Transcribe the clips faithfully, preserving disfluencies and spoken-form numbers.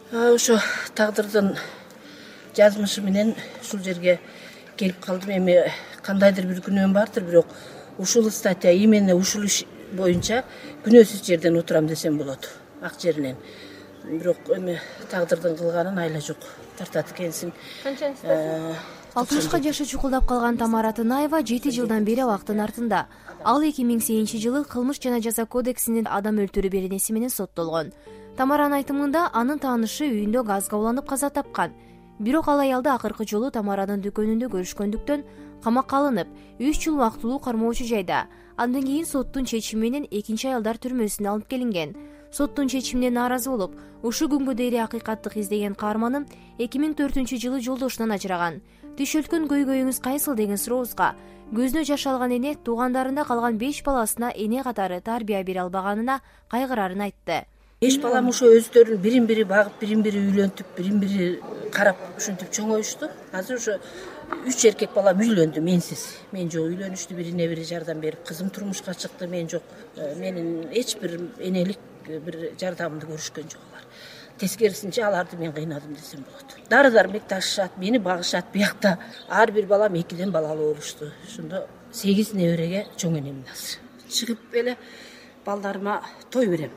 Ошо тагдырдын жазмышы менен ушул жерге келип калдым. Эми кандайдыр бир күнөөм бардыр, бирок ушул статья именно ушул иш боюнча күнөөсүз жерден отурам десем болот, ак жеринен. Бирок эми тагдырдын кылганын айла жок, тартат экенсиң. Канчанчы? алтымышка жашы чукулдап калган Тамара Тынаева жети жылдан бери абактын артында. Ал эки миң сегизинчи жылы кылмыш жана жаза кодексинин адам өлтүрүү беренеси менен соттолгон. Тамаранын айтымында анын таанышы үйүндө газга уланып каза тапкан. Бирок ал аялды акыркы жолу Тамаранын дүкөнүндө көрүшкөндүктөн камакка алынып, үч жыл убактылуу кармоочу жайда. Андан кийин соттун чечими менен экинчи аялдар түрмөсүнө алынып келинген. Соттун чечимине нааразы болуп, ушул күнгө дейин акыйкаттык издеген каарманым эки миң төртүнчү жылы жолдошунан ажыраган. Түшөлткөн көйгөйүңүз кайсыл деген сурообузга көзүнө жаш алган эне туугандарында калган беш баласына эне катары тарбия бере албаганына кайгырарын айтты. Беш балам ошо өздөрүн бирин бири багып, бирин бири үйлөнтүп, бирин бири карап ушинтип чоңоюшту. Азыр ошо үч эркек балам үйлөндү менсиз. Мен жок үйлөнүштү, бирине бири жардам берип, кызым турмушка чыкты, мен жок. Менин эч бир энелик бир жардамымды көрүшкөн жок алар. Тескерисинче аларды мен кыйнадым десем болот. Дары дармек ташышат, мени багышат. Биякта ар бир балам экиден балалуу болушту. Ошондо сегиз небереге чоң энемин азыр. Чыгып эле балдарыма той берем.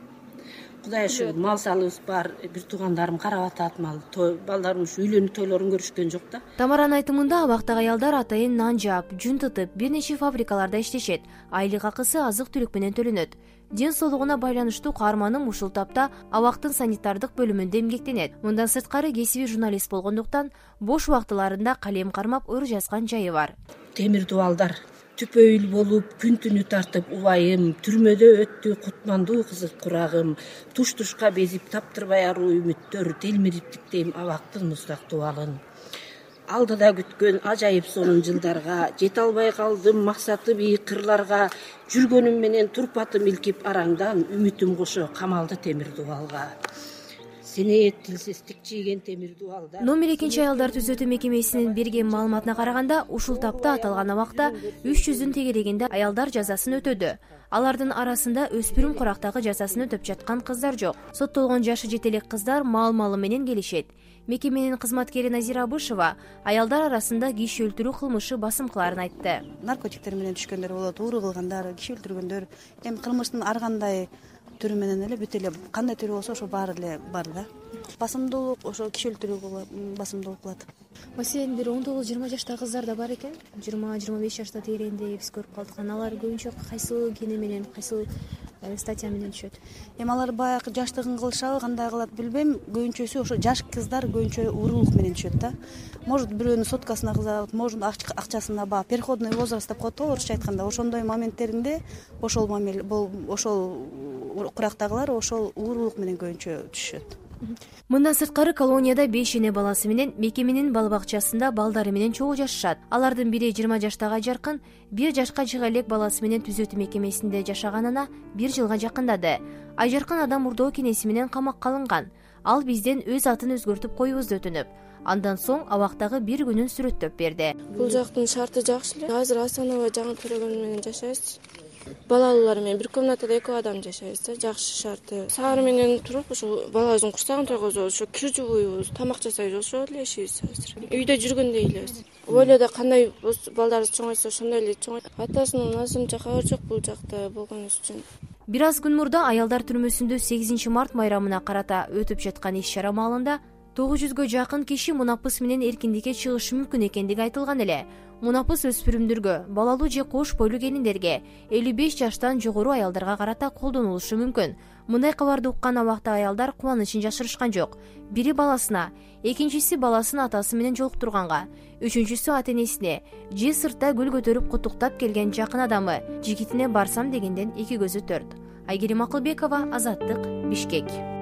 Кудай ошо мал салыбыз бар, бир туугандарым карап атат, мал той, балдарым ушу үйлөнүү тойлорун көрүшкөн жок да. Тамаранын айтымында абактагы аялдар атайын нан жаап, жүн тытып, бир нече фабрикаларда иштешет. Айлык акысы азык-түлүк менен төлөнөт. Ден соолугуна байланыштуу каарманым ушул тапта абактын санитардык бөлүмүндө эмгектенет. Мындан сырткары кесиби журналист болгондуктан бош убактыларында калем кармап ыр жазган жайы бар. Темир дубалдар түпөйүл болуп, күн түнү тартып убайым, түрмөдө өттү кутмандуу кызыл курагым, туш-тушка безип таптырбай аруу үмүттөр, телмирип тиктейм абактын муздак дубалын. Алдыда күткөн ажайып сонун жылдарга, жете албай калдым максаты бийик кырларга, жүргөнүм менен турпатым илкип араңдан, үмүтүм кошо камалды темир дубалга. Сене тилсиздик чийген темир дубалдар. Номер экинчи аялдар түзөтүү мекемесинин берген маалыматына караганда, ушул тапта аталган абакта үч жүздүн тегерегинде аялдар жазасын өтөдү. Алардын арасында өспүрүм курактагы жазасын өтөп жаткан кыздар жок. Соттолгон жашы жете элек кыздар маал-малы менен келишет. Мекеменин кызматкери Назира Абышева аялдар арасында киши өлтүрүү кылмышы басым кыларын айтты. Наркотиктер менен түшкөндөр болот, ууру кылгандар, киши өлтүргөндөр, эми кылмыштын ар кандай түрү менен эле бүт эле кандай түрү болсо ошо баары эле бар да. Басымдуулук ошо киши өлтүрүүгө басымдуулук кылат. Маселен, бир он тогуз жыйырма жаштагы кыздар да бар экен. жыйырма жыйырма беш жашта тегерегинде биз көрүп калдык. Алар көбүнчө кайсыл кене менен, кайсыл статья менен түшөт? Эми алар баягы жаштыгын кылышабы, кандай кылат билбейм. Көбүнчөсү ошо жаш кыздар көбүнчө уурулук менен түшөт да. Может, бирөөнүн соткасына кызат, может, акчасына ба, переходный возраст деп коет го орусча айтканда. Ошондой моменттеринде ошол мамиле, ошол курактагылар ошол уурулук менен көбүнчө түшөт. Мындан сырткары колонияда беш эне баласы менен мекеменин бала бакчасында балдары менен чогуу жашашат. Алардын бири жыйырма жаштагы Айжаркын бир жашка чыга элек баласы менен түзөтүү мекемесинде жашаганына бир жылга жакындады. Айжаркын адам урдоо кенеси менен камакка алынган. Ал бизден өз атын өзгөртүп коюбузду өтүнүп, андан соң абактагы бир күнүн сүрөттөп берди. Бул жактын шарты жакшы эле. Азыр Асанова жаңы төлөгөн менен жашайбыз. Балалар менен бир комнатада эки адам жашайбыз да, жакшы шарты. Саары менен туруп, ошо балабыздын курсагын тойгозобуз, ошо кир жууйбуз, тамак жасайбыз, ошо эле ишибиз азыр. Үйдө жүргөндөй элебиз. Ойлоодо кандай балдарыбыз чоңойсо ошондой эле чоңойт. Атасынын азырынча кабар жок бул жакта болгон үчүн. Бир аз күн мурда аялдар түрмөсүндө сегизинчи март майрамына карата өтүп жаткан иш-чара маалында тогуз жүзгө жакын киши мунапыс менен эркиндикке чыгышы мүмкүн экендиги айтылган эле. Мунапыс өспүрүмдөргө, балалуу же кош бойлуу келиндерге, элүү беш жаштан жогору аялдарга карата колдонулушу мүмкүн. Мындай кабарды уккан абактагы аялдар кубанычын жашырышкан жок. Бири баласына, экинчиси баласын атасы менен жолуктурганга, үчүнчүсү ата-энесине же сыртта гүл көтөрүп куттуктап келген жакын адамы жигитине барсам дегенден эки көзү төрт. Айгерим Акылбекова, Азаттык, Бишкек.